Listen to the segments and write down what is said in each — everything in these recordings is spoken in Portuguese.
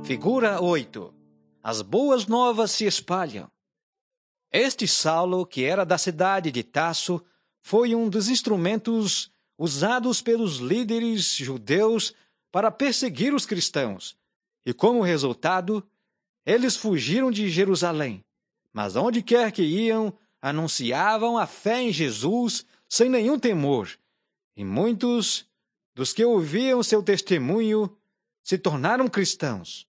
Figura 8. As boas novas se espalham. Este Saulo, que era da cidade de Tarso, foi um dos instrumentos usados pelos líderes judeus para perseguir os cristãos. E como resultado, eles fugiram de Jerusalém. Mas onde quer que iam, anunciavam a fé em Jesus sem nenhum temor. E muitos dos que ouviam seu testemunho se tornaram cristãos.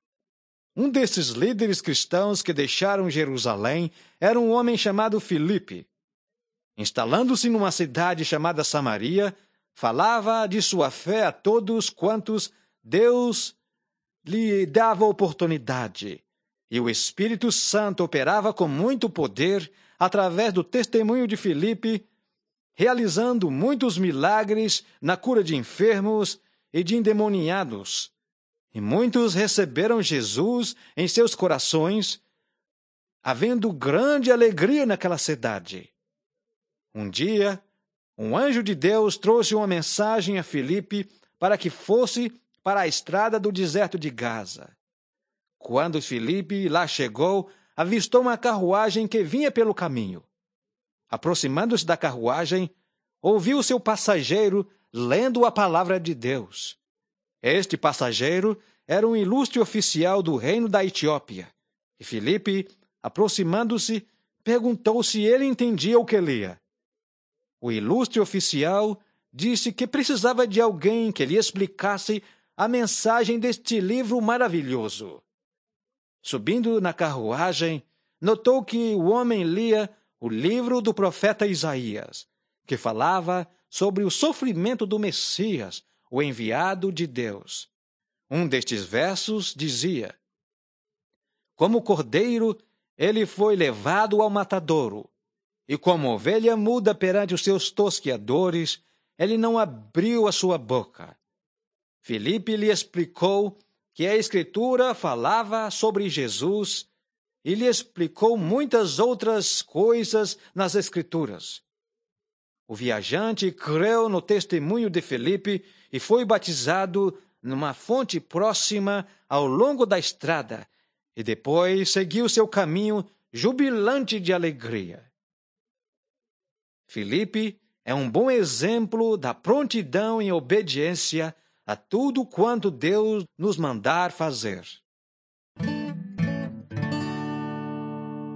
Um desses líderes cristãos que deixaram Jerusalém era um homem chamado Filipe. Instalando-se numa cidade chamada Samaria, falava de sua fé a todos quantos Deus lhe dava oportunidade. E o Espírito Santo operava com muito poder através do testemunho de Filipe, realizando muitos milagres na cura de enfermos e de endemoniados. E muitos receberam Jesus em seus corações, havendo grande alegria naquela cidade. Um dia, um anjo de Deus trouxe uma mensagem a Filipe para que fosse para a estrada do deserto de Gaza. Quando Filipe lá chegou, avistou uma carruagem que vinha pelo caminho. Aproximando-se da carruagem, ouviu seu passageiro lendo a palavra de Deus. Este passageiro era um ilustre oficial do reino da Etiópia. E Filipe, aproximando-se, perguntou se ele entendia o que lia. O ilustre oficial disse que precisava de alguém que lhe explicasse a mensagem deste livro maravilhoso. Subindo na carruagem, notou que o homem lia o livro do profeta Isaías, que falava sobre o sofrimento do Messias, o enviado de Deus. Um destes versos dizia: Como cordeiro, ele foi levado ao matadouro, e como ovelha muda perante os seus tosqueadores, ele não abriu a sua boca. Filipe lhe explicou que a Escritura falava sobre Jesus e lhe explicou muitas outras coisas nas Escrituras. O viajante creu no testemunho de Filipe e foi batizado numa fonte próxima ao longo da estrada, e depois seguiu seu caminho jubilante de alegria. Filipe é um bom exemplo da prontidão em obediência a tudo quanto Deus nos mandar fazer.